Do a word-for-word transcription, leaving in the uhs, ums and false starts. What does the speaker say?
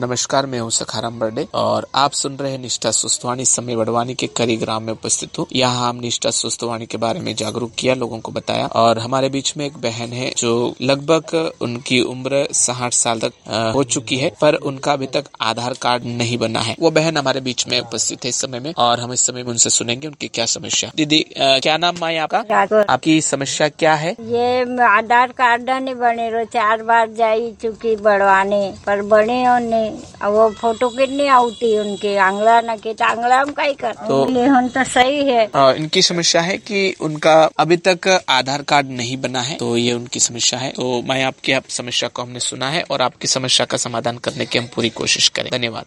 नमस्कार, मैं हूं सखाराम बर्डे और आप सुन रहे हैं निष्ठा स्वस्थवाणी। समय बड़वानी के करी ग्राम में उपस्थित हूँ। यहाँ हम निष्ठा स्वस्थवाणी के बारे में जागरूक किया, लोगों को बताया। और हमारे बीच में एक बहन है जो लगभग उनकी उम्र साठ साल तक हो चुकी है, पर उनका अभी तक आधार कार्ड नहीं बना है। वो बहन हमारे बीच में उपस्थित है इस समय में, और हम इस समय में उनसे सुनेंगे उनकी क्या समस्या। दीदी, आ, क्या नाम माई आपका? आपकी समस्या क्या है? ये आधार कार्ड नहीं बने रो, चार बार जाई चुकी बढ़वाने पर बने नहीं। वो फोटो कितनी आउटी उनके आंगला न के आंगला में कई कर तो, तो सही है। आ, इनकी समस्या है कि उनका अभी तक आधार कार्ड नहीं बना है, तो ये उनकी समस्या है। तो मैं आपकी आप समस्या को हमने सुना है और आपकी समस्या का समाधान करने की हम पूरी कोशिश करें। धन्यवाद।